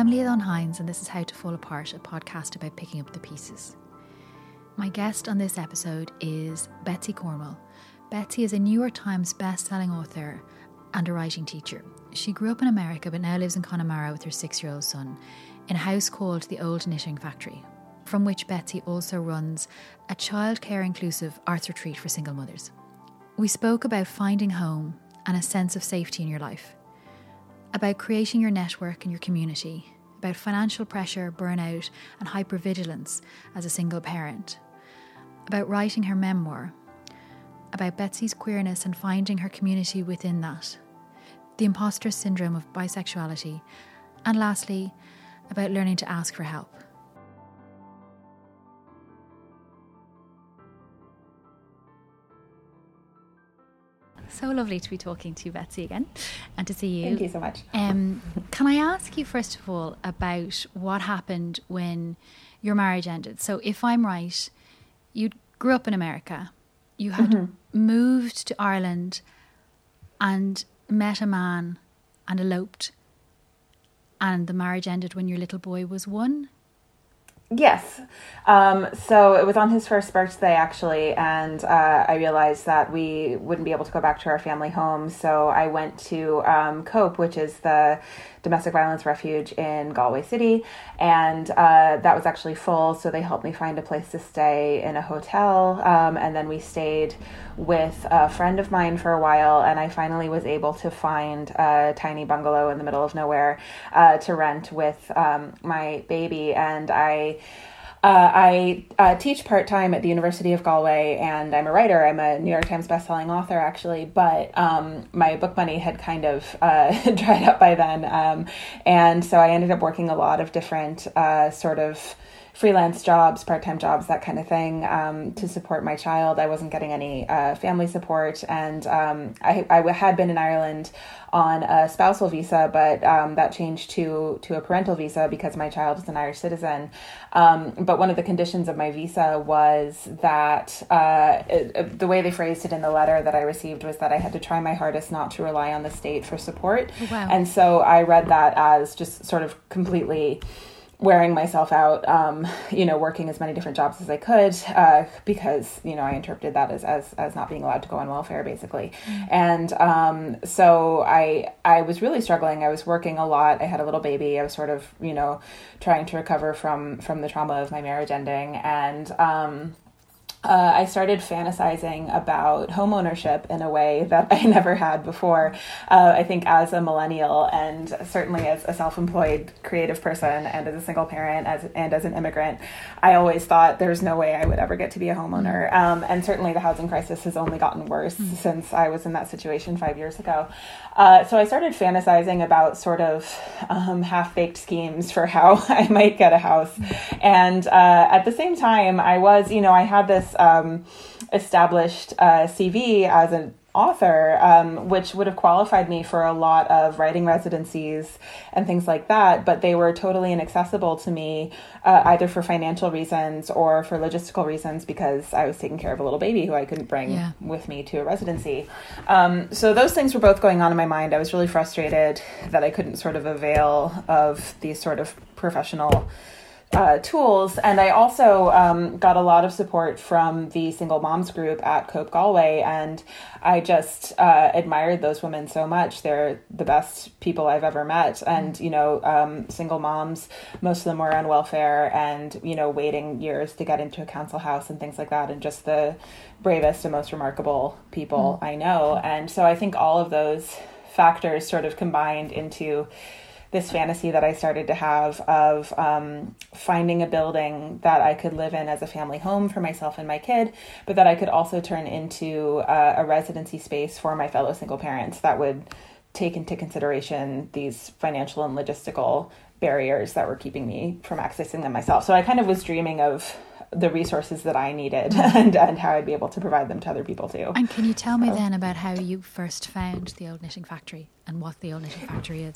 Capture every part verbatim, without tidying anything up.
I'm Leah Don Hines, and this is How to Fall Apart, a podcast about picking up the pieces. My guest on this episode is Betsy Cornwell. Betsy is a New York Times best-selling author and a writing teacher. She grew up in America but now lives in Connemara with her six-year-old son in a house called the Old Knitting Factory, from which Betsy also runs a childcare inclusive arts retreat for single mothers. We spoke about finding home and a sense of safety in your life, about creating your network and your community, about financial pressure, burnout and hypervigilance as a single parent, about writing her memoir, about Betsy's queerness and finding her community within that, the imposter syndrome of bisexuality, and lastly, about learning to ask for help. So lovely to be talking to you, Betsy, again, and to see you. Thank you so much. Um, can I ask you, first of all, about what happened when your marriage ended? So if I'm right, you grew up in America, you had mm-hmm. moved to Ireland and met a man and eloped, and the marriage ended when your little boy was one? Yes. Um, so it was on his first birthday, actually, and uh, I realized that we wouldn't be able to go back to our family home. So I went to um, COPE, which is the domestic violence refuge in Galway City, and uh, that was actually full. So they helped me find a place to stay in a hotel, um, and then we stayed with a friend of mine for a while, and I finally was able to find a tiny bungalow in the middle of nowhere uh, to rent with um, my baby, and I Uh, I uh, teach part-time at the University of Galway, and I'm a writer. I'm a New York Times bestselling author, actually, but um, my book money had kind of uh, dried up by then. Um, and so I ended up working a lot of different uh, sort of freelance jobs, part-time jobs, that kind of thing, um, to support my child. I wasn't getting any uh, family support, and um, I, I had been in Ireland on a spousal visa, but um, that changed to to a parental visa because my child is an Irish citizen. Um, but one of the conditions of my visa was that uh, it, the way they phrased it in the letter that I received was that I had to try my hardest not to rely on the state for support. Oh, wow. And so I read that as just sort of completely wearing myself out, um, you know, working as many different jobs as I could, uh, because, you know, I interpreted that as, as, as not being allowed to go on welfare, basically. Mm. And um, so I I was really struggling. I was working a lot. I had a little baby. I was sort of, you know, trying to recover from, from the trauma of my marriage ending. And um Uh, I started fantasizing about homeownership in a way that I never had before. Uh, I think as a millennial, and certainly as a self-employed creative person, and as a single parent, as and as an immigrant, I always thought there's no way I would ever get to be a homeowner. Um, and certainly the housing crisis has only gotten worse mm. since I was in that situation five years ago. Uh, so I started fantasizing about sort of um, half-baked schemes for how I might get a house. And uh, at the same time, I was, you know, I had this Um, established uh, C V as an author, um, which would have qualified me for a lot of writing residencies and things like that, but they were totally inaccessible to me, uh, either for financial reasons or for logistical reasons, because I was taking care of a little baby who I couldn't bring yeah. with me to a residency. Um, so those things were both going on in my mind. I was really frustrated that I couldn't sort of avail of these sort of professional Uh, tools. And I also um, got a lot of support from the single moms group at COPE Galway, and I just uh, admired those women so much. They're the best people I've ever met. And, you know, um, single moms, most of them were on welfare and, you know, waiting years to get into a council house and things like that, and just the bravest and most remarkable people mm. I know. And so I think all of those factors sort of combined into this fantasy that I started to have of um, finding a building that I could live in as a family home for myself and my kid, but that I could also turn into uh, a residency space for my fellow single parents that would take into consideration these financial and logistical barriers that were keeping me from accessing them myself. So I kind of was dreaming of the resources that I needed and, and how I'd be able to provide them to other people too. And can you tell me so. then about how you first found the Old Knitting Factory and what the Old Knitting Factory is?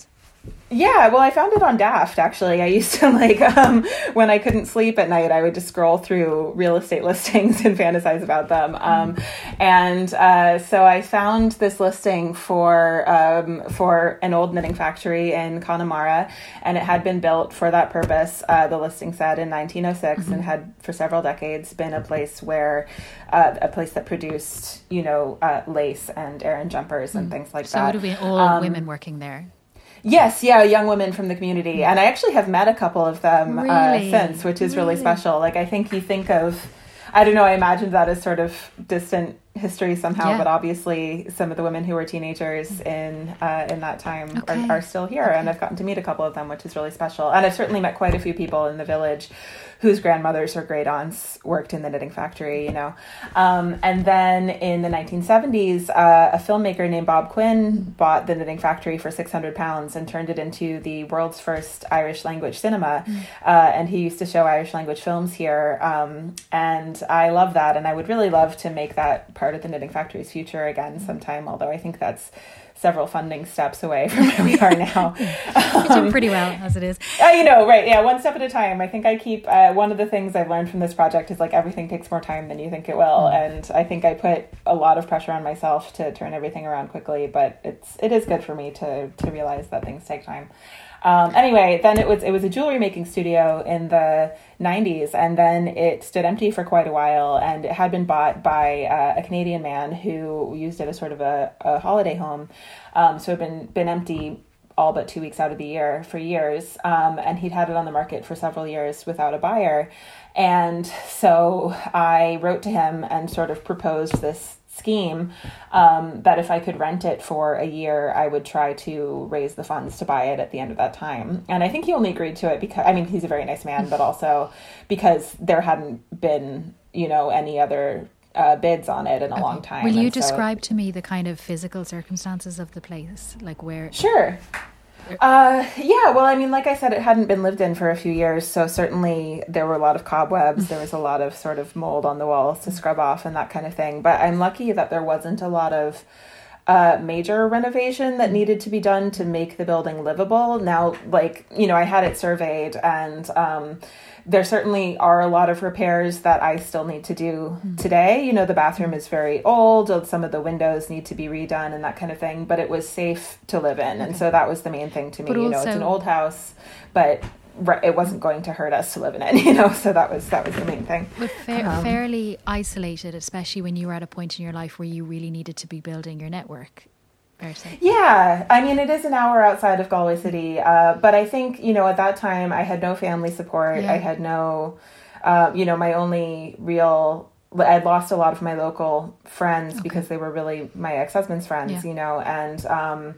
Yeah, well, I found it on Daft, actually. I used to, like, um, when I couldn't sleep at night, I would just scroll through real estate listings and fantasize about them. Um, and uh, so I found this listing for um, for an old knitting factory in Connemara, and it had been built for that purpose, uh, the listing said, in nineteen oh six, mm-hmm. and had for several decades been a place where, uh, a place that produced, you know, uh, lace and Aran jumpers mm-hmm. and things like so that. So it would have been all um, women working there? Yes, yeah, young women from the community. And I actually have met a couple of them really? uh, since, which is really? really special. Like, I think you think of, I don't know, I imagined that as sort of distant history somehow, yeah. but obviously some of the women who were teenagers in uh, in that time okay. are, are still here. Okay. And I've gotten to meet a couple of them, which is really special. And I've certainly met quite a few people in the village whose grandmothers or great aunts worked in the knitting factory, you know. Um, and then in the nineteen seventies, uh, a filmmaker named Bob Quinn bought the knitting factory for six hundred pounds and turned it into the world's first Irish language cinema. Mm. Uh, and he used to show Irish language films here. Um, and I love that. And I would really love to make that part of the knitting factory's future again sometime, although I think that's several funding steps away from where we are now. You're doing pretty well as it is. Uh, you know, right. Yeah. One step at a time. I think I keep, uh, one of the things I've learned from this project is like everything takes more time than you think it will. Mm. And I think I put a lot of pressure on myself to turn everything around quickly, but it's, it is good for me to, to realize that things take time. Um, anyway, then it was it was a jewelry making studio in the nineties, and then it stood empty for quite a while, and it had been bought by uh, a Canadian man who used it as sort of a, a holiday home. Um, so it had been, been empty all but two weeks out of the year for years, um, and he'd had it on the market for several years without a buyer. And so I wrote to him and sort of proposed this scheme um, that if I could rent it for a year, I would try to raise the funds to buy it at the end of that time. And I think he only agreed to it because, I mean, he's a very nice man, but also because there hadn't been, you know, any other uh, bids on it in a okay. long time. Will you and describe so, to me the kind of physical circumstances of the place? Like where... Sure. Uh, yeah, well, I mean, like I said, it hadn't been lived in for a few years, so certainly there were a lot of cobwebs, there was a lot of sort of mold on the walls to scrub off and that kind of thing, but I'm lucky that there wasn't a lot of uh, major renovation that needed to be done to make the building livable. Now, like, you know, I had it surveyed, and um, there certainly are a lot of repairs that I still need to do mm. today. You know, the bathroom is very old, some of the windows need to be redone and that kind of thing, but it was safe to live in. Okay. And so that was the main thing to me. But you also, know, it's an old house, but it wasn't going to hurt us to live in it, you know, so that was that was the main thing. But fa- um, fairly isolated, especially when you were at a point in your life where you really needed to be building your network. Yeah, I mean, it is an hour outside of Galway City, uh, but I think, you know, at that time I had no family support. Yeah. I had no, uh, you know, my only real, I'd lost a lot of my local friends okay. because they were really my ex-husband's friends, yeah. you know, and um,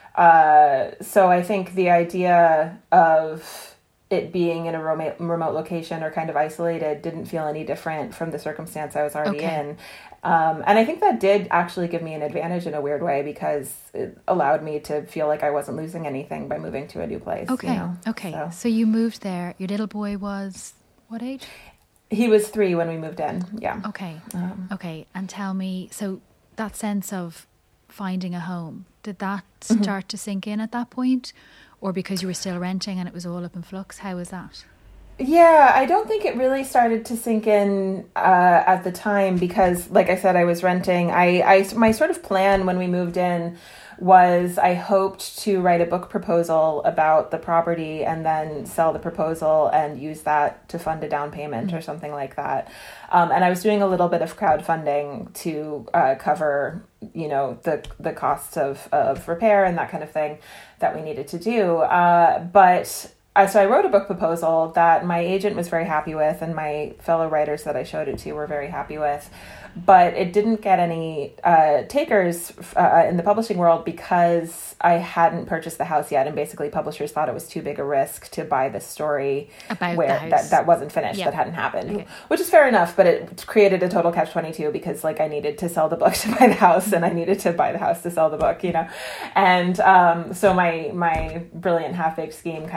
uh, so I think the idea of it being in a remote, remote location or kind of isolated didn't feel any different from the circumstance I was already okay. in. Um, and I think that did actually give me an advantage in a weird way because it allowed me to feel like I wasn't losing anything by moving to a new place. Okay, you know? okay. So. so you moved there. Your little boy was what age? He was three when we moved in, yeah. Okay, um, okay. And tell me, so that sense of finding a home, did that start mm-hmm. to sink in at that point? Or because you were still renting and it was all up in flux? How was that? Yeah, I don't think it really started to sink in uh, at the time because, like I said, I was renting. I, I, my sort of plan when we moved in was I hoped to write a book proposal about the property and then sell the proposal and use that to fund a down payment mm-hmm. or something like that. Um, and I was doing a little bit of crowdfunding to uh, cover, you know, the the costs of, of repair and that kind of thing that we needed to do. Uh, but Uh, so I wrote a book proposal that my agent was very happy with and my fellow writers that I showed it to were very happy with. But it didn't get any uh, takers uh, in the publishing world because I hadn't purchased the house yet. And basically publishers thought it was too big a risk to buy this story about where that, that wasn't finished, yeah. that hadn't happened, okay. which is fair enough. But it created a total catch twenty-two because like I needed to sell the book to buy the house and I needed to buy the house to sell the book, you know. And um, so my, my brilliant half-baked scheme kind of fell apart.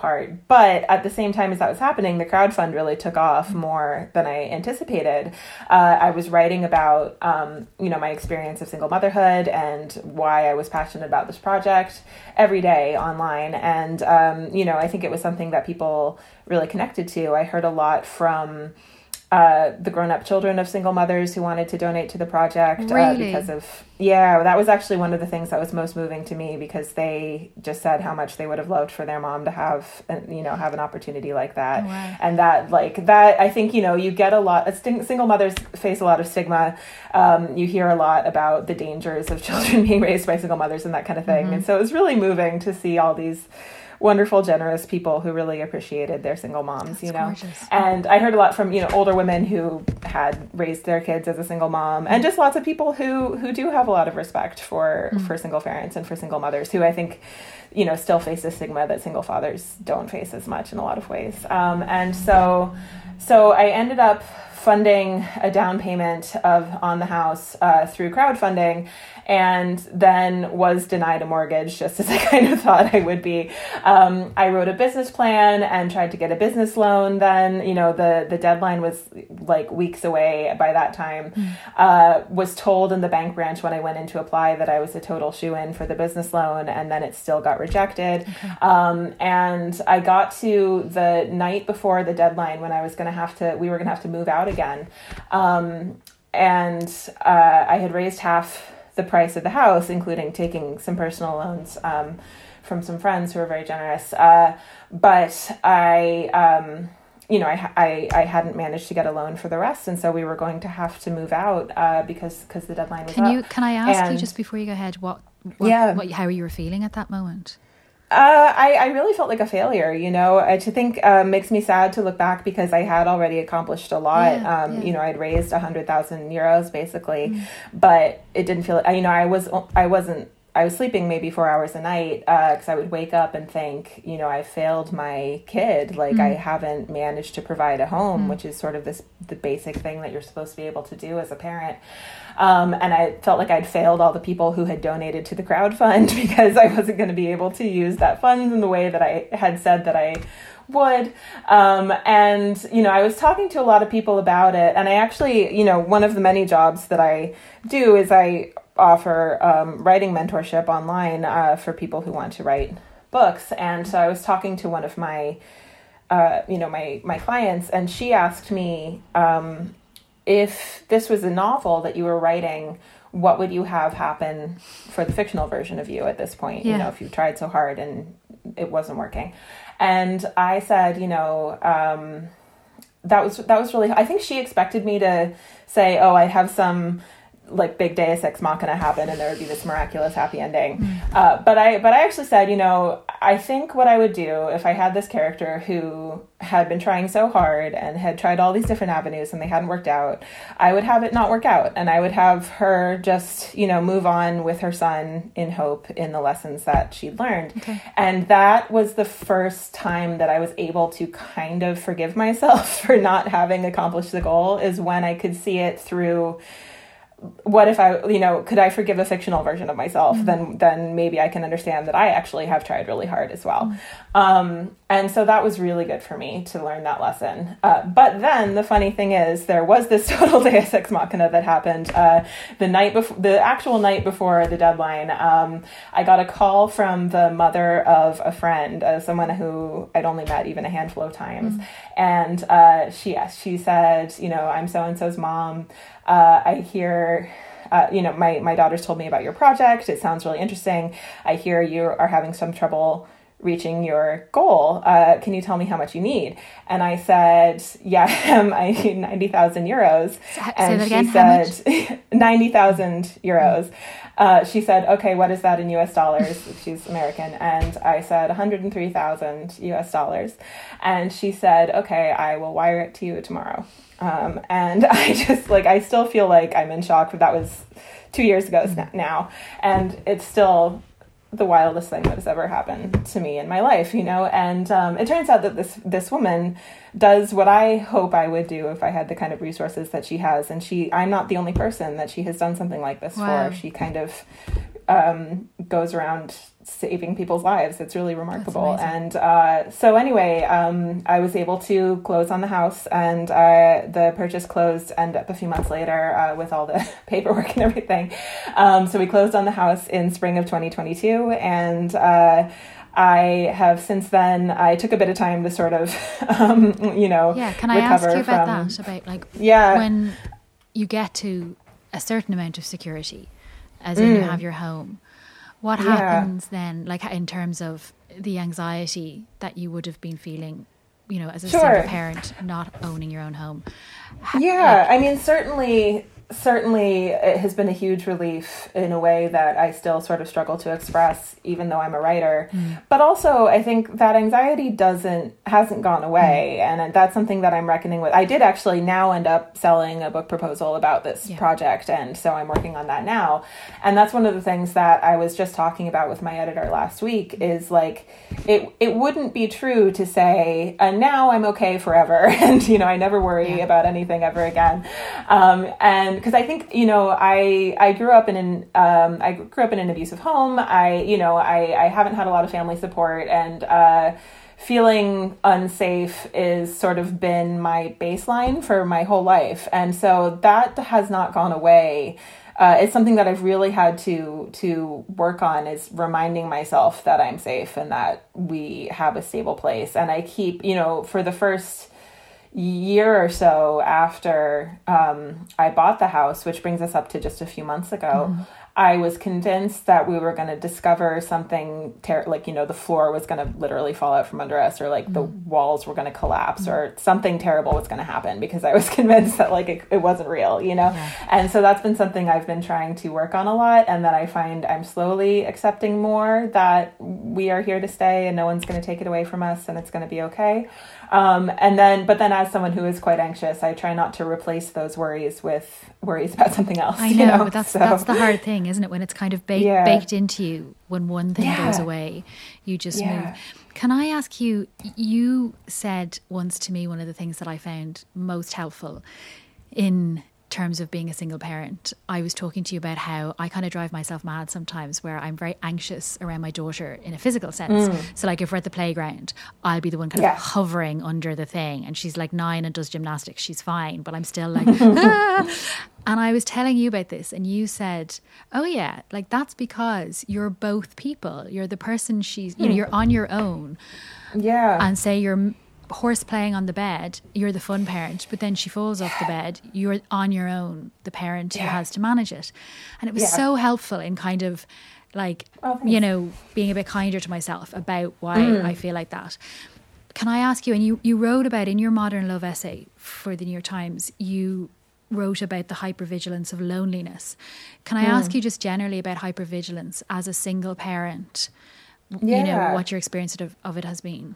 apart. But at the same time as that was happening, the crowdfund really took off more than I anticipated. Uh, I was writing about, um, you know, my experience of single motherhood and why I was passionate about this project every day online. And, um, you know, I think it was something that people really connected to. I heard a lot from Uh, the grown-up children of single mothers who wanted to donate to the project. Really? uh, because of, yeah, that was actually one of the things that was most moving to me, because they just said how much they would have loved for their mom to have, uh, you know, have an opportunity like that. Oh, wow. And that, like, that, I think, you know, you get a lot, uh, st- single mothers face a lot of stigma. Um, you hear a lot about the dangers of children being raised by single mothers and that kind of thing. Mm-hmm. And so it was really moving to see all these wonderful, generous people who really appreciated their single moms, That's you know. gorgeous. And I heard a lot from, you know, older women who had raised their kids as a single mom, and just lots of people who who do have a lot of respect for Mm. for single parents and for single mothers, who I think, you know, still face the stigma that single fathers don't face as much in a lot of ways. Um, and so so I ended up funding a down payment of on the house uh, through crowdfunding, and then was denied a mortgage, just as I kind of thought I would be. Um, I wrote a business plan and tried to get a business loan. Then, you know, the, the deadline was like weeks away by that time. Mm. Uh, was told in the bank branch when I went in to apply that I was a total shoo-in for the business loan, and then it still got rejected. Okay. Um, and I got to the night before the deadline when I was going to have to, we were going to have to move out again. Um, and uh, I had raised half the price of the house, including taking some personal loans um, from some friends who were very generous. Uh, but I, um, you know, I, I, I hadn't managed to get a loan for the rest. And so we were going to have to move out uh, because because the deadline was can up. You, can I ask and, you, just before you go ahead, what, what, yeah. what, how you were feeling at that moment? Uh, I, I really felt like a failure, you know, which I think uh, makes me sad to look back, because I had already accomplished a lot. Yeah, um, yeah. You know, I'd raised a hundred thousand euros basically, Mm. but it didn't feel, you know, I was, I wasn't, I was sleeping maybe four hours a night uh, because I would wake up and think, you know, I failed my kid. Like, Mm. I haven't managed to provide a home, Mm. which is sort of this the basic thing that you're supposed to be able to do as a parent. Um, and I felt like I'd failed all the people who had donated to the crowdfund, because I wasn't going to be able to use that funds in the way that I had said that I would. Um, and, you know, I was talking to a lot of people about it. And I actually, you know, one of the many jobs that I do is I offer um, writing mentorship online uh, for people who want to write books. And so I was talking to one of my, uh, you know, my, my clients, and she asked me, um, if this was a novel that you were writing, what would you have happen for the fictional version of you at this point? Yeah. You know, if you tried so hard and it wasn't working. And I said, you know, um, that was, that was really, I think she expected me to say, oh, I have some like big Deus Ex Machina happen and there would be this miraculous happy ending. Mm. Uh, but I, but I actually said, you know, I think what I would do if I had this character who had been trying so hard and had tried all these different avenues and they hadn't worked out, I would have it not work out. And I would have her just, you know, move on with her son in hope in the lessons that she'd learned. Okay. And that was the first time that I was able to kind of forgive myself for not having accomplished the goal, is when I could see it through, what if I, you know, could I forgive a fictional version of myself? Mm-hmm. Then, then maybe I can understand that I actually have tried really hard as well. Mm-hmm. Um, and so that was really good for me to learn that lesson. Uh, but then the funny thing is, there was this total Deus Ex Machina that happened uh, the night before, the actual night before the deadline. Um, I got a call from the mother of a friend, uh, someone who I'd only met even a handful of times. Mm-hmm. And uh, she she said, you know, I'm so-and-so's mom. Uh, I hear, uh, you know, my, my daughters told me about your project. It sounds really interesting. I hear you are having some trouble reaching your goal. Uh, can you tell me how much you need? And I said, yeah, I need ninety thousand euros. Say and that again, she said ninety thousand euros. Mm-hmm. Uh, she said, okay, what is that in U S dollars? She's American. And I said one hundred three thousand U S dollars. And she said, okay, I will wire it to you tomorrow. Um, and I just like, I still feel like I'm in shock. That was two years ago mm-hmm. now. And it's still the wildest thing that has ever happened to me in my life, you know? And um, it turns out that this, this woman does what I hope I would do if I had the kind of resources that she has. And she, I'm not the only person that she has done something like this wow. for. She kind of um, goes around saving people's lives. It's really remarkable. And uh, so anyway, um, I was able to close on the house, and uh, the purchase closed and a few months later uh, with all the paperwork and everything. Um, so we closed on the house in spring of twenty twenty-two, and uh, I have since then, I took a bit of time to sort of, um, you know, yeah. Can I ask you about from, that? About like yeah. when you get to a certain amount of security, as in mm. you have your home, what yeah. happens then, like in terms of the anxiety that you would have been feeling, you know, as a sure. single parent, not owning your own home? Yeah, like, I mean, certainly, certainly it has been a huge relief in a way that I still sort of struggle to express, even though I'm a writer. Mm. But also, I think that anxiety doesn't, hasn't gone away. Mm. And that's something that I'm reckoning with. I did actually now end up selling a book proposal about this yeah. project. And so I'm working on that now. And that's one of the things that I was just talking about with my editor last week is like, it, it wouldn't be true to say, and now I'm okay forever. And, you know, I never worry yeah. about anything ever again. Um, and because I think, you know, I I grew up in an um, I grew up in an abusive home. I, you know, I, I haven't had a lot of family support, and uh, feeling unsafe is sort of been my baseline for my whole life. And so that has not gone away. Uh, it's something that I've really had to to work on, is reminding myself that I'm safe and that we have a stable place. And I keep, you know, for the first year or so after um, I bought the house, which brings us up to just a few months ago, mm-hmm. I was convinced that we were going to discover something ter- like, you know, the floor was going to literally fall out from under us, or like mm-hmm. the walls were going to collapse, mm-hmm. or something terrible was going to happen, because I was convinced that like it, it wasn't real, you know? Yeah. And so that's been something I've been trying to work on a lot, and that I find I'm slowly accepting more that we are here to stay and no one's going to take it away from us, and it's going to be okay. Um, and then, but then as someone who is quite anxious, I try not to replace those worries with worries about something else. I know, you know? but that's, so, that's the hard thing, isn't it? When it's kind of baked, yeah. baked into you, when one thing yeah. goes away, you just yeah. move. Can I ask you, you said once to me, one of the things that I found most helpful in terms of being a single parent, I was talking to you about how I kind of drive myself mad sometimes, where I'm very anxious around my daughter in a physical sense. Mm. So like if we're at the playground, I'll be the one kind yeah. of hovering under the thing, and she's like nine and does gymnastics, she's fine, but I'm still like ah! And I was telling you about this, and you said, oh yeah, like that's because you're both people. You're the person she's, you know, you're on your own. Yeah. And say you're horse playing on the bed, you're the fun parent, but then she falls off the bed, you're on your own, the parent yeah. who has to manage it. And it was yeah. so helpful in kind of like, oh, you know, being a bit kinder to myself about why mm. I feel like that. Can I ask you, and you, you wrote about in your Modern Love essay for the New York Times, you wrote about the hypervigilance of loneliness. Can I mm. ask you just generally about hypervigilance as a single parent, yeah. you know, what your experience of, of it has been?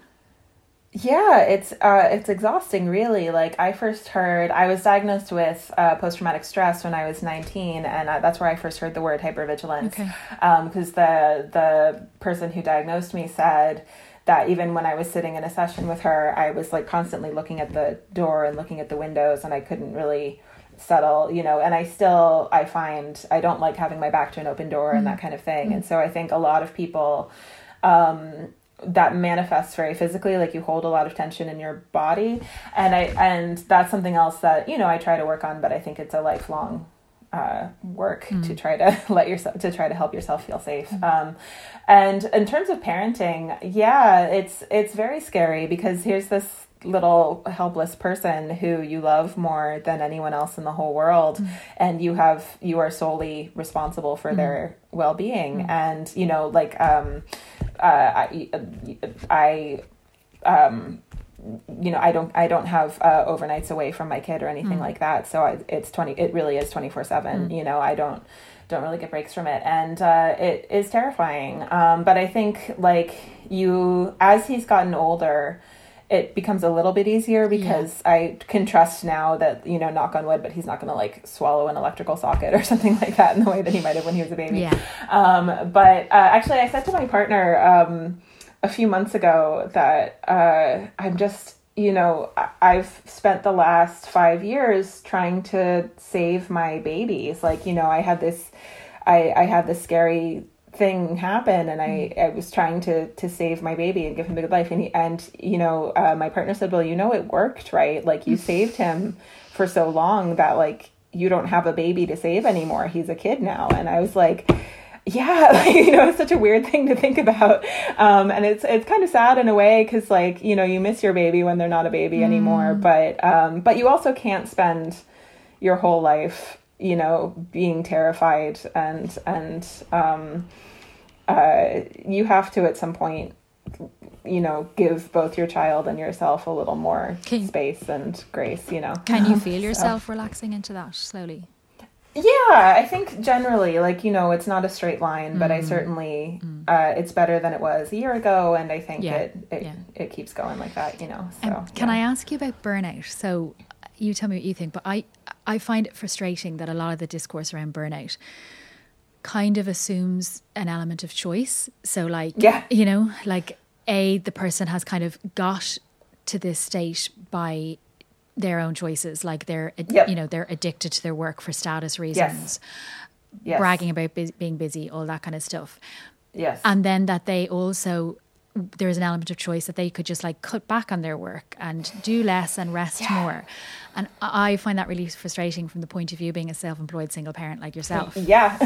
Yeah, it's uh, it's exhausting, really. Like, I first heard, I was diagnosed with uh, post-traumatic stress when I was nineteen, and uh, that's where I first heard the word hypervigilance. Okay. Um, because the the person who diagnosed me said that even when I was sitting in a session with her, I was like constantly looking at the door and looking at the windows, and I couldn't really settle, you know, and I still, I find I don't like having my back to an open door mm. and that kind of thing. Mm. And so I think a lot of people, um, that manifests very physically, like you hold a lot of tension in your body. And I, and that's something else that, you know, I try to work on, but I think it's a lifelong uh, work mm. to try to let yourself, to try to help yourself feel safe. Mm. Um, and in terms of parenting, yeah, it's, it's very scary, because here's this little helpless person who you love more than anyone else in the whole world, mm. and you have, you are solely responsible for mm. their well-being. Mm. And, you know, like, um, uh, I, I, um, you know, I don't, I don't have uh, overnights away from my kid or anything mm. like that. So I, it's twenty, it really is twenty-four seven, mm. you know, I don't, don't really get breaks from it. And, uh, it is terrifying. Um, but I think like you, as he's gotten older, it becomes a little bit easier, because yeah. I can trust now that, you know, knock on wood, but he's not going to like swallow an electrical socket or something like that in the way that he might have when he was a baby. Yeah. Um, but uh, actually I said to my partner um, a few months ago that uh, I'm just, you know, I've spent the last five years trying to save my babies. Like, you know, I had this I, I had this scary thing happen, and I, I was trying to to save my baby and give him a good life, and he, and you know uh, my partner said, well, you know, it worked, right? Like, you saved him for so long that, like, you don't have a baby to save anymore. He's a kid now. And I was like, yeah, like, you know, it's such a weird thing to think about. Um, and it's it's kind of sad in a way, because, like, you know, you miss your baby when they're not a baby mm. anymore. But um, but you also can't spend your whole life, you know, being terrified, and and um, uh, you have to at some point, you know, give both your child and yourself a little more can, space and grace, you know. Can you feel yourself so. relaxing into that slowly? Yeah, I think generally, like, you know, it's not a straight line, mm. but I certainly, mm. uh, it's better than it was a year ago. And I think yeah. it, it, yeah. it keeps going like that, you know. So, um, can yeah. I ask you about burnout? So you tell me what you think, but I, I find it frustrating that a lot of the discourse around burnout kind of assumes an element of choice. So, like, yeah. you know, like, A, the person has kind of got to this state by their own choices, like they're, yep. you know, they're addicted to their work for status reasons, yes. Yes. bragging about bu- being busy, all that kind of stuff. Yes. And then that they also, there's an element of choice that they could just like cut back on their work and do less and rest yeah. more. And I find that really frustrating from the point of view being a self-employed single parent like yourself. Yeah.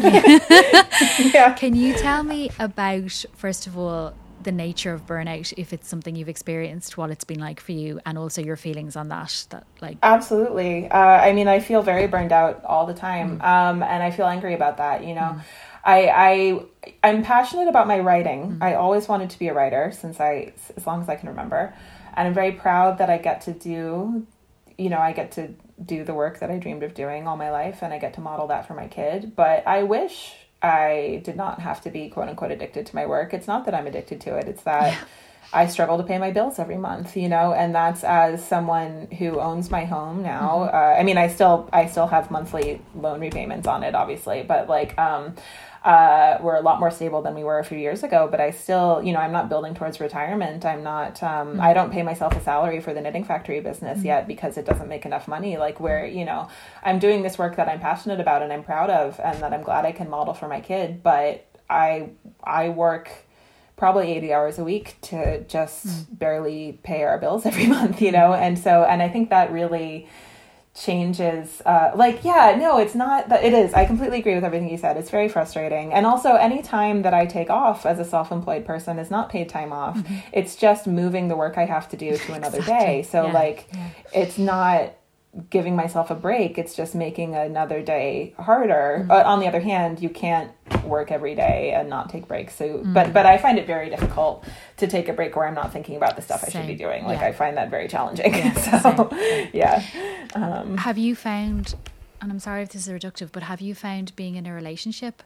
yeah. Can you tell me about, first of all, the nature of burnout, if it's something you've experienced, what it's been like for you, and also your feelings on that? That like Absolutely. Uh, I mean, I feel very burned out all the time, mm. um, and I feel angry about that. You know, mm. I I I'm passionate about my writing. Mm. I always wanted to be a writer since I, as long as I can remember, and I'm very proud that I get to do, you know, I get to do the work that I dreamed of doing all my life, and I get to model that for my kid. But I wish I did not have to be quote unquote addicted to my work. It's not that I'm addicted to it. It's that yeah. I struggle to pay my bills every month, you know, and that's as someone who owns my home now. Mm-hmm. Uh, I mean, I still, I still have monthly loan repayments on it, obviously, but like, um, uh, we're a lot more stable than we were a few years ago, but I still, you know, I'm not building towards retirement. I'm not, um, mm-hmm. I don't pay myself a salary for the knitting factory business mm-hmm. yet, because it doesn't make enough money. Like, where, you know, I'm doing this work that I'm passionate about and I'm proud of, and that I'm glad I can model for my kid. But I, I work probably eighty hours a week to just mm-hmm. barely pay our bills every month, you know? And so, and I think that really changes, uh, like, yeah, no, it's not that it is. I completely agree with everything you said. It's very frustrating. And also, any time that I take off as a self-employed person is not paid time off. Mm-hmm. It's just moving the work I have to do to another exactly. day. So yeah. like, yeah. it's not giving myself a break. It's just making another day harder. Mm-hmm. But on the other hand, you can't work every day and not take breaks. So, mm-hmm. but, but I find it very difficult to take a break where I'm not thinking about the stuff same. I should be doing. Like, yeah. I find that very challenging. Yeah, so, same. yeah. Um, have you found, and I'm sorry if this is reductive, but have you found being in a relationship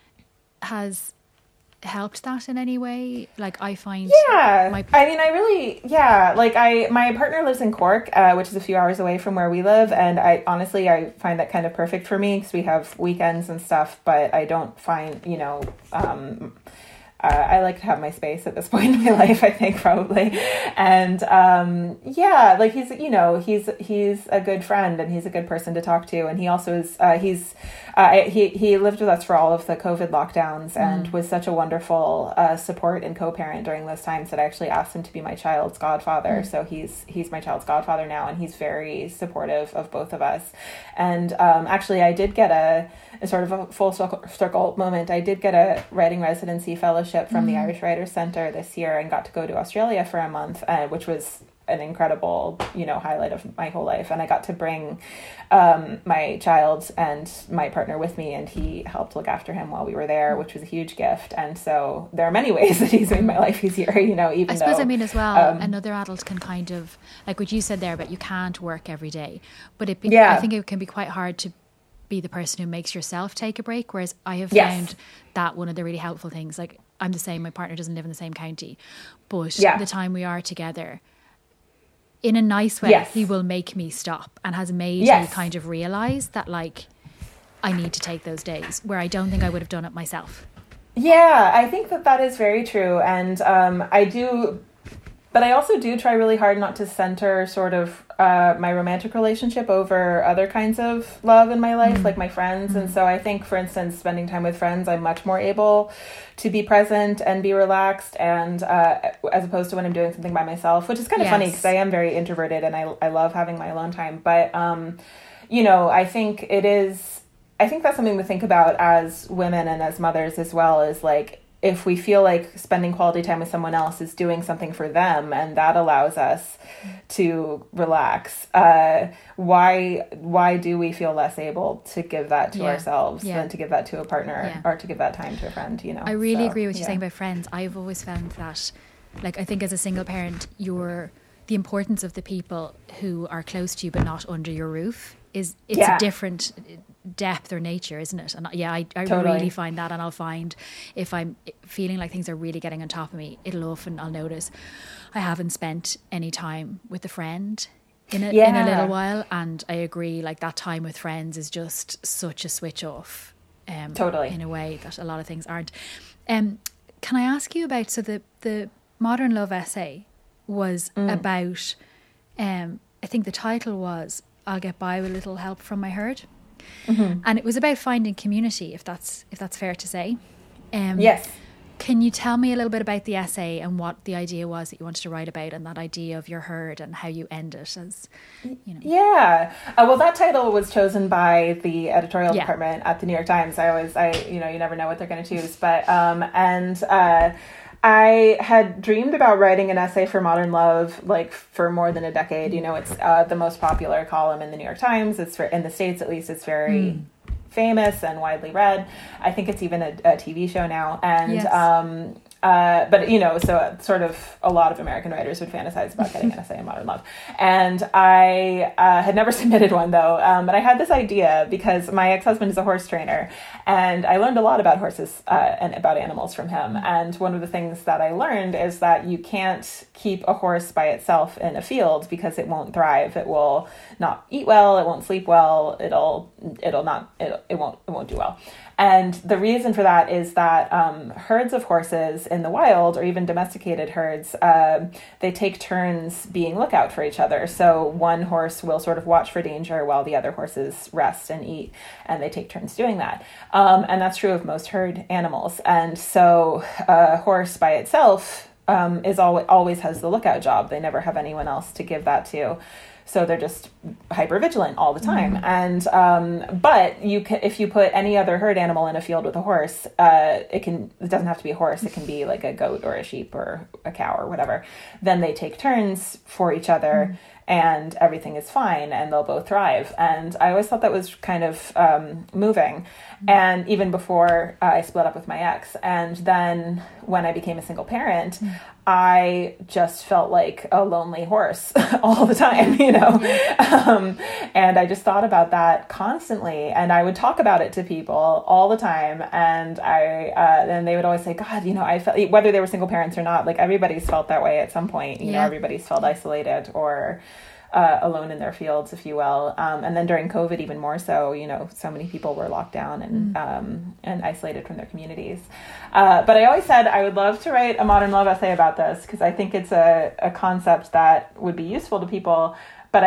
has helped that in any way? Like, I find yeah my... I mean I really yeah like I my partner lives in Cork, uh, which is a few hours away from where we live, and I honestly I find that kind of perfect for me, because we have weekends and stuff, but I don't find, you know, um Uh, I like to have my space at this point in my life, I think, probably. And, um, yeah, like he's, you know, he's, he's a good friend, and he's a good person to talk to. And he also is, uh, he's, uh, he, he lived with us for all of the COVID lockdowns, and mm. was such a wonderful, uh, support and co-parent during those times that I actually asked him to be my child's godfather. Mm. So he's, he's my child's godfather now, and he's very supportive of both of us. And, um, actually I did get a, a sort of a full circle moment. I did get a writing residency fellowship from mm. the Irish Writers Centre this year, and got to go to Australia for a month, uh, which was an incredible, you know, highlight of my whole life. And I got to bring um, my child and my partner with me, and he helped look after him while we were there, which was a huge gift. And so there are many ways that he's made my life easier, you know, even I suppose, though, I mean, as well, um, another adult can kind of, like what you said there, but you can't work every day. But it be, yeah. I think it can be quite hard to be the person who makes yourself take a break, whereas I have yes. found that one of the really helpful things. Like, I'm the same, my partner doesn't live in the same county, but yeah. the time we are together, in a nice way, yes. he will make me stop, and has made yes. me kind of realize that, like, I need to take those days, where I don't think I would have done it myself. Yeah, I think that that is very true. And um, I do but I also do try really hard not to center sort of uh, my romantic relationship over other kinds of love in my life, mm. like my friends. Mm. And so I think, for instance, spending time with friends, I'm much more able to be present and be relaxed, and uh, as opposed to when I'm doing something by myself, which is kind of yes. funny because I am very introverted and I, I love having my alone time. But, um, you know, I think it is, I think that's something to think about as women and as mothers as well, is like, if we feel like spending quality time with someone else is doing something for them and that allows us to relax, uh, why why do we feel less able to give that to yeah. ourselves yeah. than to give that to a partner yeah. or to give that time to a friend, you know? I really so, agree with you yeah. saying about friends. I've always found that, like, I think as a single parent, you're, the importance of the people who are close to you but not under your roof is, it's yeah. a different depth or nature, isn't it? And yeah, I, I totally. really find that, and I'll find if I'm feeling like things are really getting on top of me, it'll often, I'll notice I haven't spent any time with a friend in a, yeah. in a little while, and I agree, like that time with friends is just such a switch off, um, totally, in a way that a lot of things aren't. Um, can I ask you about, so the, the Modern Love essay was mm. about, um, I think the title was I'll Get By With Little Help From My Herd. Mm-hmm. And it was about finding community, if that's if that's fair to say. Um, yes. Can you tell me a little bit about the essay and what the idea was that you wanted to write about, and that idea of your herd and how you end it as, you know? Yeah. Uh, well, that title was chosen by the editorial yeah. department at the New York Times. I always, I you know, you never know what they're going to choose, but um, and. Uh, I had dreamed about writing an essay for Modern Love, like, for more than a decade. You know, it's uh, the most popular column in the New York Times. It's for, in the States, at least, it's very mm. famous and widely read. I think it's even a, a T V show now. And, yes. um, uh, but, you know, so sort of a lot of American writers would fantasize about getting an essay in Modern Love. And I uh, had never submitted one, though. Um, but I had this idea because my ex-husband is a horse trainer, and I learned a lot about horses uh, and about animals from him. And one of the things that I learned is that you can't keep a horse by itself in a field because it won't thrive. It will not eat well. It won't sleep well. It'll it'll not it it won't it won't do well. And the reason for that is that um, herds of horses in the wild, or even domesticated herds, uh, they take turns being lookout for each other. So one horse will sort of watch for danger while the other horses rest and eat, and they take turns doing that. Um, and that's true of most herd animals. And so a horse by itself um, is always, always has the lookout job. They never have anyone else to give that to. So they're just hyper vigilant all the time. Mm-hmm. And, um, but you can, if you put any other herd animal in a field with a horse, uh, it can, it doesn't have to be a horse. It can be like a goat or a sheep or a cow or whatever. Then they take turns for each other. Mm-hmm. And everything is fine, and they'll both thrive. And I always thought that was kind of um, moving. Mm-hmm. And even before uh, I split up with my ex. And then when I became a single parent, mm-hmm. I just felt like a lonely horse all the time, you know? Yeah. Um, and I just thought about that constantly. And I would talk about it to people all the time. And I, uh, and they would always say, God, you know, I felt, whether they were single parents or not, like everybody's felt that way at some point, you yeah. know, everybody's felt isolated or Uh, alone in their fields, if you will. Um, and then during COVID, even more so, you know, so many people were locked down and mm. um, and isolated from their communities. Uh, but I always said I would love to write a Modern Love essay about this, because I think it's a, a concept that would be useful to people. But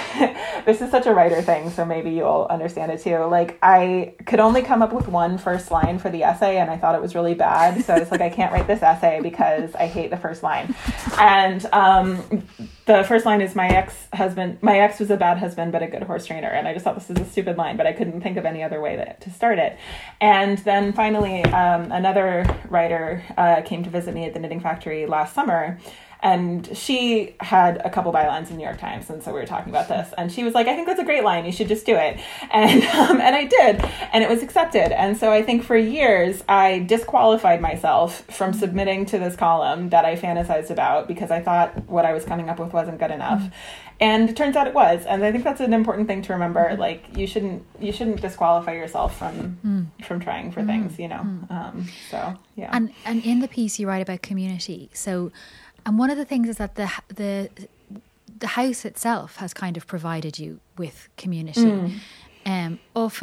I, this is such a writer thing, so maybe you'll understand it too. Like, I could only come up with one first line for the essay, and I thought it was really bad. So I was like, I can't write this essay because I hate the first line. And um, the first line is, my ex-husband, my ex was a bad husband, but a good horse trainer. And I just thought this is a stupid line, but I couldn't think of any other way that, to start it. And then finally, um, another writer uh, came to visit me at the Knitting Factory last summer. And she had a couple bylines in the New York Times, and so we were talking about this. And she was like, I think that's a great line. You should just do it. And um, and I did, and it was accepted. And so I think for years, I disqualified myself from submitting to this column that I fantasized about because I thought what I was coming up with wasn't good enough. Mm-hmm. And it turns out it was. And I think that's an important thing to remember. Mm-hmm. Like, you shouldn't you shouldn't disqualify yourself from mm-hmm. from trying for mm-hmm. things, you know. Mm-hmm. Um, so, yeah. And and in the piece, you write about community. So... And one of the things is that the the the house itself has kind of provided you with community. Mm. Um, often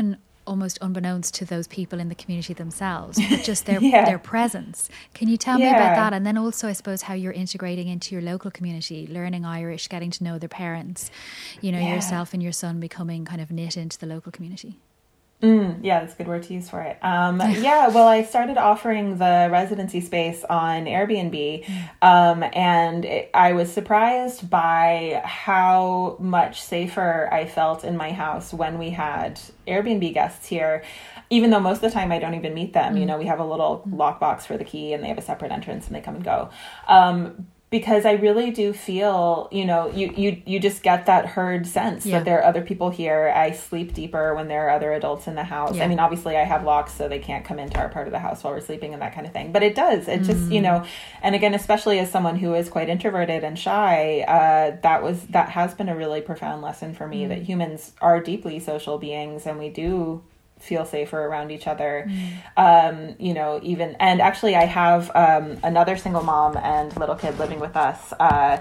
almost unbeknownst to those people in the community themselves, but just their yeah. their presence. Can you tell yeah. me about that? And then also, I suppose, how you're integrating into your local community, learning Irish, getting to know their parents, you know, yeah. yourself and your son becoming kind of knit into the local community. Mm, yeah, that's a good word to use for it. Um, yeah, well, I started offering the residency space on Airbnb, um, and it, I was surprised by how much safer I felt in my house when we had Airbnb guests here, even though most of the time I don't even meet them. Mm. You know, we have a little lockbox for the key and they have a separate entrance and they come and go. Um, Because I really do feel, you know, you, you, you just get that herd sense yeah. that there are other people here. I sleep deeper when there are other adults in the house. Yeah. I mean, obviously I have locks so they can't come into our part of the house while we're sleeping and that kind of thing. But it does. It mm. just, you know, and again, especially as someone who is quite introverted and shy, uh, that was, that has been a really profound lesson for me mm. that humans are deeply social beings and we do feel safer around each other. Mm. Um, you know, even, and actually I have, um, another single mom and little kid living with us, uh,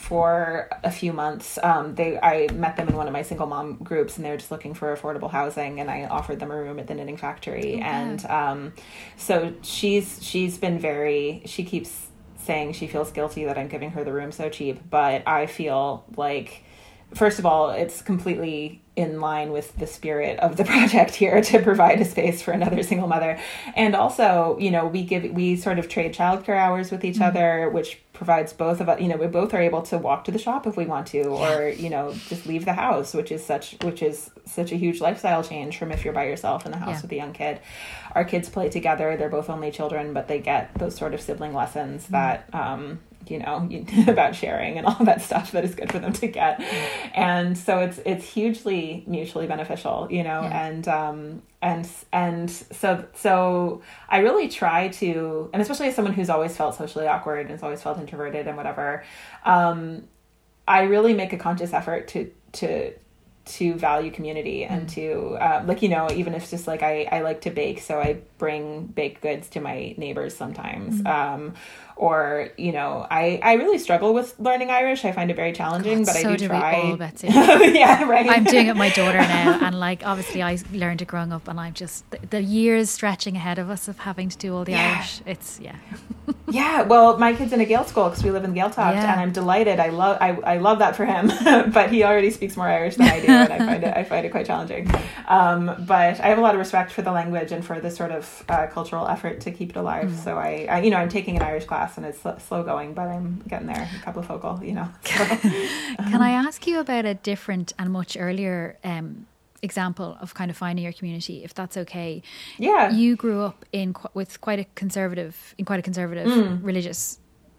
for a few months. Um, they, I met them in one of my single mom groups and they were just looking for affordable housing and I offered them a room at the Knitting Factory. Okay. And, um, so she's, she's been very, she keeps saying she feels guilty that I'm giving her the room so cheap, but I feel like, first of all, it's completely in line with the spirit of the project here to provide a space for another single mother. And also, you know, we give, we sort of trade childcare hours with each mm-hmm. other, which provides both of us, you know, we both are able to walk to the shop if we want to, or, you know, just leave the house, which is such, which is such a huge lifestyle change from if you're by yourself in the house yeah. with a young kid. Our kids play together. They're both only children, but they get those sort of sibling lessons mm-hmm. that, um, you know, about sharing and all that stuff that is good for them to get. And so it's, it's hugely mutually beneficial, you know, yeah. and, um, and, and so, so I really try to, and especially as someone who's always felt socially awkward and has always felt introverted and whatever, um, I really make a conscious effort to, to, to value community and mm. to, uh, like, you know, even if it's just like, I, I like to bake, so I bring baked goods to my neighbors sometimes. Mm. Um, or, you know, I, I really struggle with learning Irish. I find it very challenging, God, but so I do, do try. We all, Betsy. Yeah, right. I'm doing it with my daughter now. And like, obviously I learned it growing up and I'm just, the, the years stretching ahead of us of having to do all the yeah. Irish. It's, yeah. Yeah. Well, my kid's in a Gael school because we live in Gaeltacht yeah. and I'm delighted. I love, I, I love that for him, but he already speaks more Irish than I do. And I find it, I find it quite challenging. Um, but I have a lot of respect for the language and for this sort of uh, cultural effort to keep it alive. Mm. So I, I, you know, I'm taking an Irish class and it's slow going, but I'm getting there. A couple of focal, you know. So, Can I ask you about a different and much earlier um, example of kind of finding your community, if that's okay? Yeah. You grew up in qu- with quite a conservative, in quite a conservative mm. religious,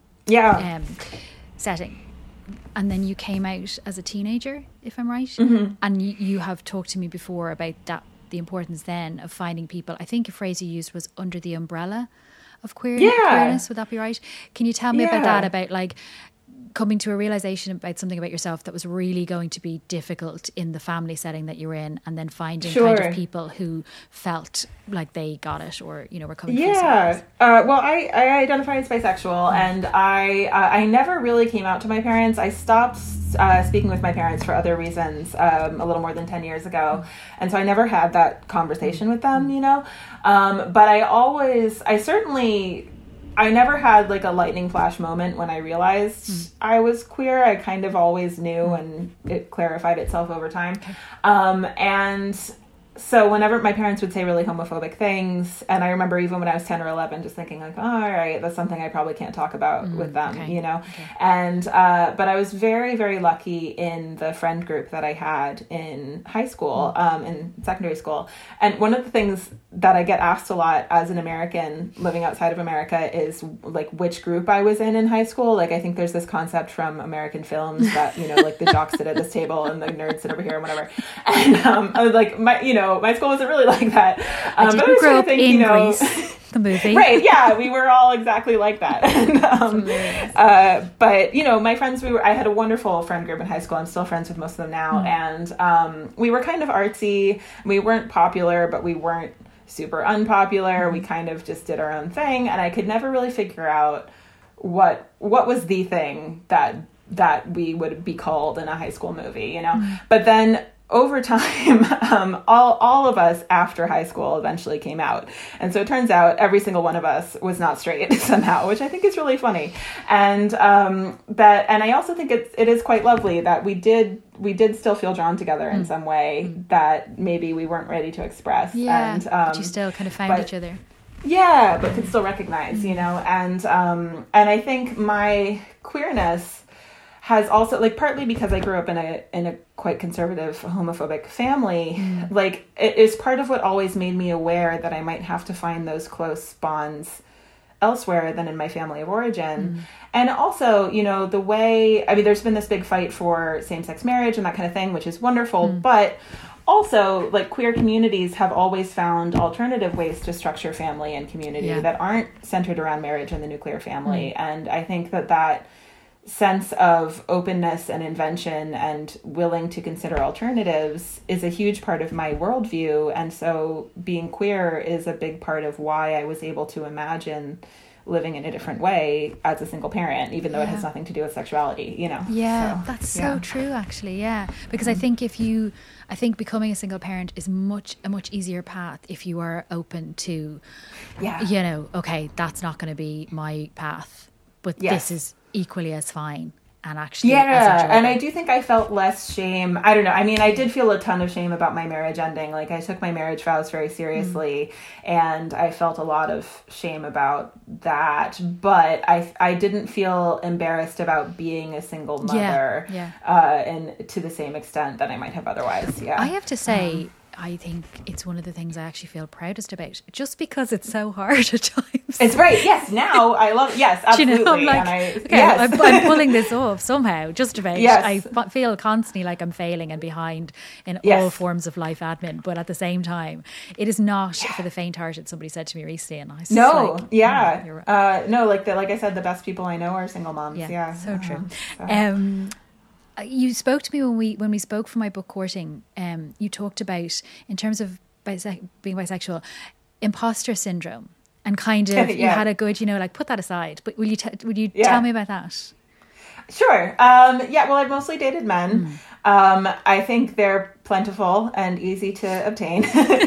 yeah, um, setting, and then you came out as a teenager, if I'm right, mm-hmm. and you, you have talked to me before about that, the importance then of finding people. I think a phrase you used was under the umbrella of queer, yeah. queerness. Would that be right? Can you tell me yeah. about that, about like coming to a realization about something about yourself that was really going to be difficult in the family setting that you were in, and then finding sure. kind of people who felt like they got it, or, you know, were coming yeah. from uh, well, I, I identify as bisexual, mm. and I uh, I never really came out to my parents. I stopped uh, speaking with my parents for other reasons um, a little more than ten years ago, mm. and so I never had that conversation with them, you know. Um, but I always, I certainly... I never had like a lightning flash moment when I realized mm. I was queer. I kind of always knew, mm. and it clarified itself over time. Okay. Um, and so whenever my parents would say really homophobic things, and I remember even when I was ten or eleven, just thinking like, oh, all right, that's something I probably can't talk about mm, with them, okay. you know? Okay. And, uh, but I was very, very lucky in the friend group that I had in high school, mm. um, in secondary school. And one of the things that I get asked a lot as an American living outside of America is like which group I was in in high school. Like, I think there's this concept from American films that, you know, like the jocks sit at this table and the nerds sit over here and whatever. And, um, I was like, my, you know, my school wasn't really like that. Um, I didn't but I was grow up think, in you know, Grease, the movie. Right, yeah, we were all exactly like that. And, um, uh, but, you know, my friends, we were, I had a wonderful friend group in high school. I'm still friends with most of them now. Mm. And um, we were kind of artsy. We weren't popular, but we weren't super unpopular. Mm. We kind of just did our own thing. And I could never really figure out what what was the thing that that we would be called in a high school movie, you know? Mm. But then over time, um, all, all of us after high school eventually came out. And so it turns out every single one of us was not straight somehow, which I think is really funny. And, um, that, and I also think it's, it is quite lovely that we did, we did still feel drawn together in mm. some way mm. that maybe we weren't ready to express. Yeah. And, um, but you still kind of found but, each other. Yeah, but could still recognize, mm. you know, and, um, and I think my queerness has also, like, partly because I grew up in a in a quite conservative homophobic family, mm. like, it is part of what always made me aware that I might have to find those close bonds elsewhere than in my family of origin. Mm. And also, you know, the way, I mean, there's been this big fight for same-sex marriage and that kind of thing, which is wonderful, mm. but also, like, queer communities have always found alternative ways to structure family and community yeah. that aren't centered around marriage and the nuclear family. Mm. And I think that that sense of openness and invention and willing to consider alternatives is a huge part of my worldview. And so being queer is a big part of why I was able to imagine living in a different way as a single parent, even though yeah. it has nothing to do with sexuality, you know? Yeah, so, that's yeah. so true, actually. Yeah. Because mm-hmm. I think if you, I think becoming a single parent is much, a much easier path if you are open to, yeah. you know, okay, that's not going to be my path, but yes. this is equally as fine and actually yeah and I do think I felt less shame. I don't know, I mean, I did feel a ton of shame about my marriage ending. Like, I took my marriage vows very seriously, mm. and I felt a lot of shame about that, but I I didn't feel embarrassed about being a single mother yeah, yeah. uh and to the same extent that I might have otherwise. yeah I have to say um, I think it's one of the things I actually feel proudest about, just because it's so hard at times. It's right. Yes. Now I love, yes, absolutely. You know, I'm like, and I, okay, yes. I'm, I'm pulling this off somehow, just about. Yes. I f- feel constantly like I'm failing and behind in yes. all forms of life admin, but at the same time, it is not yeah. for the faint-hearted. Somebody said to me recently, and I was no, like, yeah, oh, right. uh, no, like the, like I said, the best people I know are single moms. Yeah, yeah. so true. Uh-huh. So. Um, you spoke to me when we when we spoke for my book Courting. Um, you talked about, in terms of bise- being bisexual, imposter syndrome, and kind of yeah. you had a good, you know, like, put that aside. But will you t- would you yeah. tell me about that? Sure. Um, yeah. Well, I've mostly dated men. Mm. Um, I think they're plentiful and easy to obtain.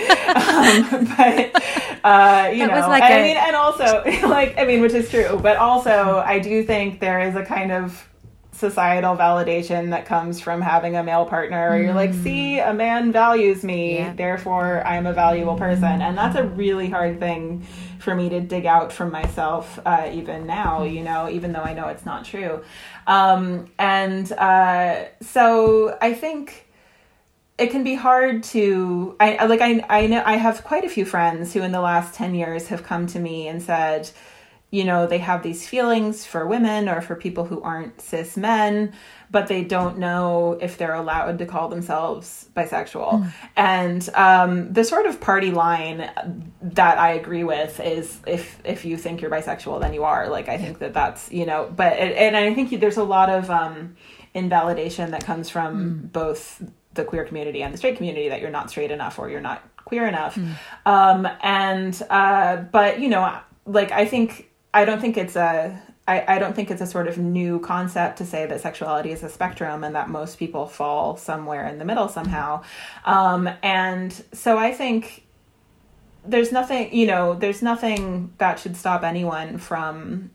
um, but uh, you that know, like I a- mean, and also like I mean, which is true. But also, I do think there is a kind of societal validation that comes from having a male partner, where you're like, see, a man values me, yeah. therefore I'm a valuable person. And that's a really hard thing for me to dig out from myself, uh, even now, you know, even though I know it's not true. Um, and uh, so I think it can be hard to, I like, I, I know I have quite a few friends who in the last ten years have come to me and said, you know, they have these feelings for women or for people who aren't cis men, but they don't know if they're allowed to call themselves bisexual. Mm. And um, the sort of party line that I agree with is, if if you think you're bisexual, then you are. Like, I think that that's, you know, but, and I think there's a lot of um, invalidation that comes from mm. both the queer community and the straight community, that you're not straight enough or you're not queer enough. Mm. Um, and, uh, but, you know, like, I think, I don't think it's a, I, I don't think it's a sort of new concept to say that sexuality is a spectrum and that most people fall somewhere in the middle somehow. Um, and so I think there's nothing, you know, there's nothing that should stop anyone from,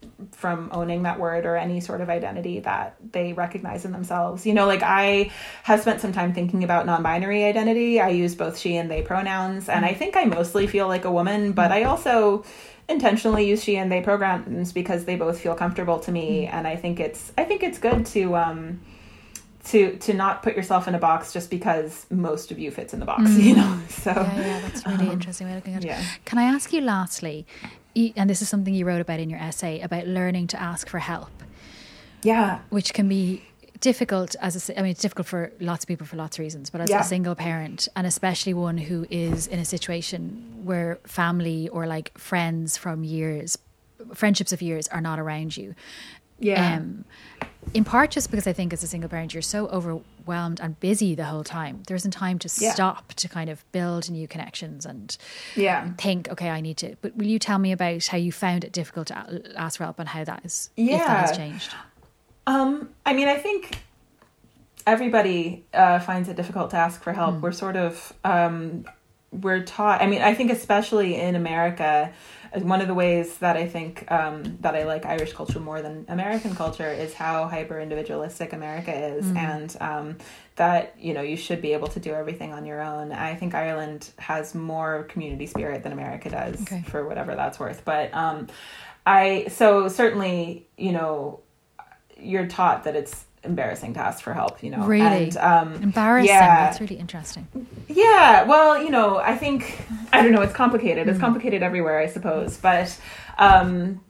from owning that word or any sort of identity that they recognize in themselves. You know, like, I have spent some time thinking about non-binary identity. I use both she and they pronouns, and I think I mostly feel like a woman, but I also intentionally use she and they pronouns because they both feel comfortable to me. And I think it's, I think it's good to, um, to, to not put yourself in a box just because most of you fits in the box, mm. you know? So, yeah, yeah, that's a really um, interesting way of looking at it. Yeah. Can I ask you lastly, and this is something you wrote about in your essay, about learning to ask for help. Yeah. Which can be difficult as a, I mean, it's difficult for lots of people for lots of reasons, but as yeah. a single parent, and especially one who is in a situation where family or like friends from years, friendships of years are not around you. Yeah. Um, in part just because I think as a single parent, you're so overwhelmed and busy the whole time. There isn't time to yeah. stop to kind of build new connections and yeah. think, okay, I need to, but will you tell me about how you found it difficult to ask for help and how that is, yeah. if that has changed? Um, I mean, I think everybody uh, finds it difficult to ask for help. Mm. We're sort of, um, we're taught, I mean, I think especially in America, one of the ways that I think um, that I like Irish culture more than American culture is how hyper individualistic America is, mm. and um, that, you know, you should be able to do everything on your own. I think Ireland has more community spirit than America does, okay. for whatever that's worth. But um, I, so certainly, you know, you're taught that it's embarrassing to ask for help, you know. Really? And, um, embarrassing. Yeah. That's really interesting. Yeah. Well, you know, I think, I don't know, it's complicated. It's mm. complicated everywhere, I suppose. But, um,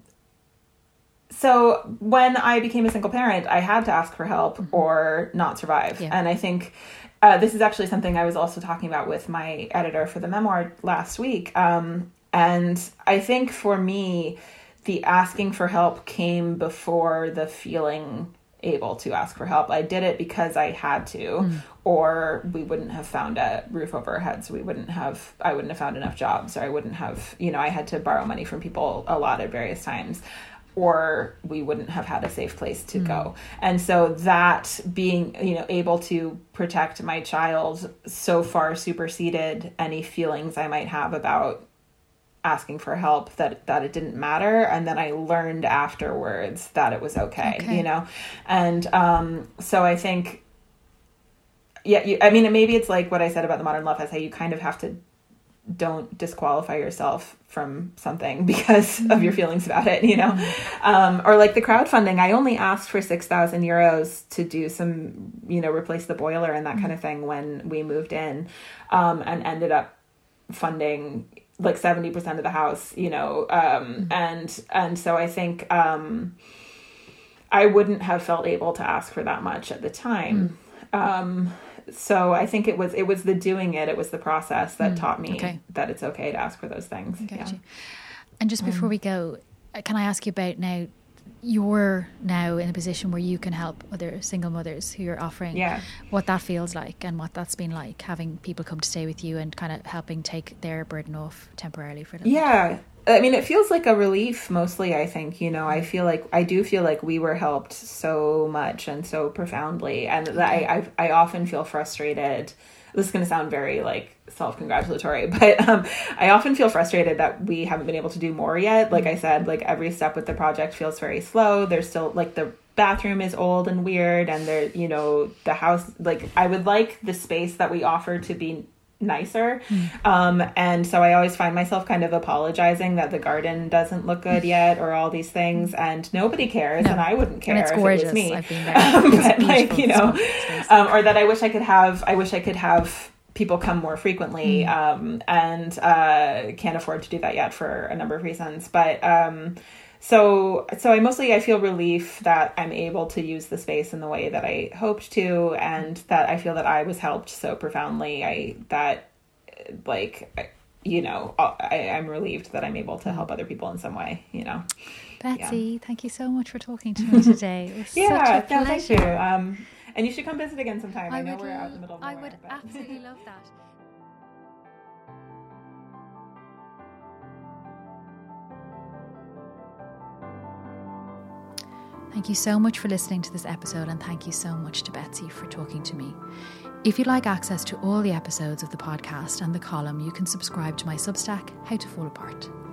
so when I became a single parent, I had to ask for help mm-hmm. or not survive. Yeah. And I think, uh, this is actually something I was also talking about with my editor for the memoir last week. Um, and I think for me, the asking for help came before the feeling able to ask for help. I did it because I had to, mm. or we wouldn't have found a roof over our heads. We wouldn't have, I wouldn't have found enough jobs, or I wouldn't have, you know, I had to borrow money from people a lot at various times, or we wouldn't have had a safe place to mm. go. And so that being, you know, able to protect my child so far superseded any feelings I might have about asking for help, that that it didn't matter. And then I learned afterwards that it was okay, okay. you know. And um so I think yeah you, I mean, maybe it's like what I said about the modern love essay, you kind of have to don't disqualify yourself from something because mm-hmm. of your feelings about it, you know. Mm-hmm. um or like the crowdfunding, I only asked for six thousand euros to do some, you know, replace the boiler and that mm-hmm. kind of thing when we moved in, um and ended up funding like seventy percent of the house, you know, um, mm-hmm. and, and so I think, um, I wouldn't have felt able to ask for that much at the time. Mm. Um, so I think it was, it was the doing it, it was the process that mm. taught me okay. that it's okay to ask for those things. Yeah. And just before um, we go, can I ask you about now, you're now in a position where you can help other single mothers who you're offering, yeah. what that feels like and what that's been like, having people come to stay with you and kind of helping take their burden off temporarily for them. Yeah. I mean, it feels like a relief mostly, I think, you know. I feel like, I do feel like we were helped so much and so profoundly, and that I, I, I often feel frustrated. This is going to sound very like self-congratulatory, but um, I often feel frustrated that we haven't been able to do more yet. Like I said, like every step with the project feels very slow. There's still like the bathroom is old and weird, and there, you know, the house, like I would like the space that we offer to be nicer. Mm. Um, and so I always find myself kind of apologizing that the garden doesn't look good yet, or all these things, and nobody cares, no. and I wouldn't care if gorgeous. It was me. I've been there. Um, but like, you know, um, or that I wish I could have, I wish I could have people come more frequently, mm. um, and uh, can't afford to do that yet for a number of reasons. But um, so, so I mostly, I feel relief that I'm able to use the space in the way that I hoped to, and that I feel that I was helped so profoundly. I, that like, you know, I, I'm relieved that I'm able to help other people in some way, you know. Betsy, yeah. Thank you so much for talking to me today. It was yeah, such a pleasure. Thank you. Um, and you should come visit again sometime. I, I know would, we're out in the middle of nowhere. I would but. absolutely love that. Thank you so much for listening to this episode, and thank you so much to Betsy for talking to me. If you'd like access to all the episodes of the podcast and the column, you can subscribe to my Substack, How to Fall Apart.